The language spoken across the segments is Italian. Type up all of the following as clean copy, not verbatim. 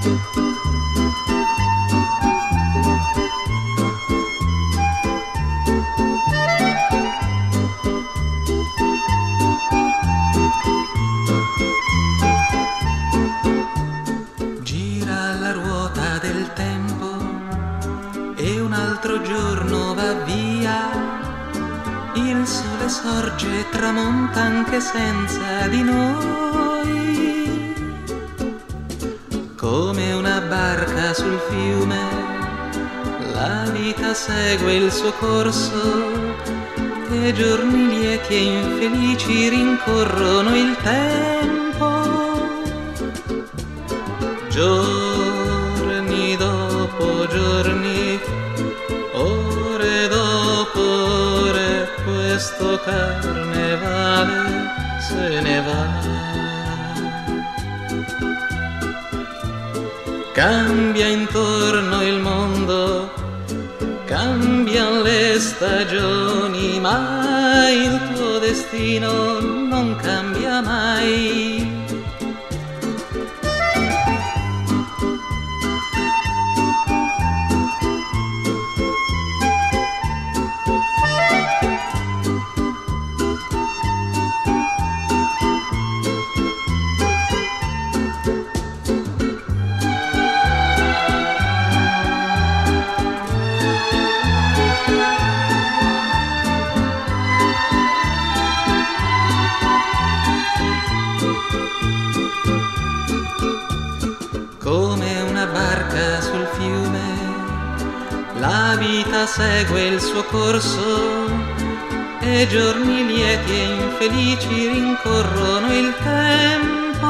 Gira la ruota del tempo e un altro giorno va via. Il sole sorge e tramonta anche senza di noi. Come una barca sul fiume, la vita segue il suo corso e giorni lieti e infelici rincorrono il tempo. Giorni dopo giorni, ore dopo ore, questo carnevale se ne va. Cambia intorno il mondo, cambiano le stagioni, ma il tuo destino non cambia mai. Come una barca sul fiume, la vita segue il suo corso e giorni lieti e infelici rincorrono il tempo.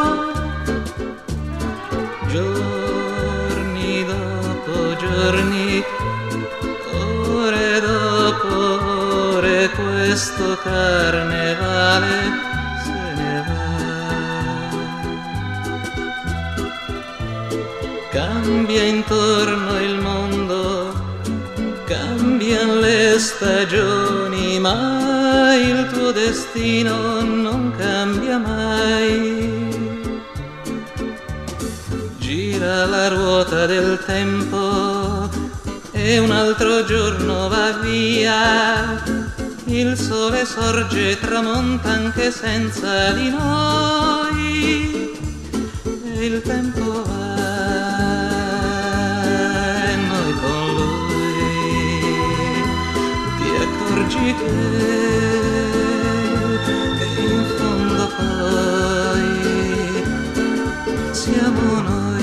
Giorni dopo giorni, ore dopo ore, questo carnevale se ne va. Cambia intorno il mondo, cambiano le stagioni, ma il tuo destino non cambia mai. Gira la ruota del tempo e un altro giorno va via. Il sole sorge e tramonta anche senza di noi. E il tempo va e noi con lui. Ti accorgi che in fondo poi siamo noi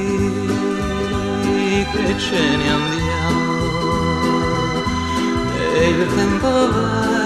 che ce ne andiamo. E il tempo va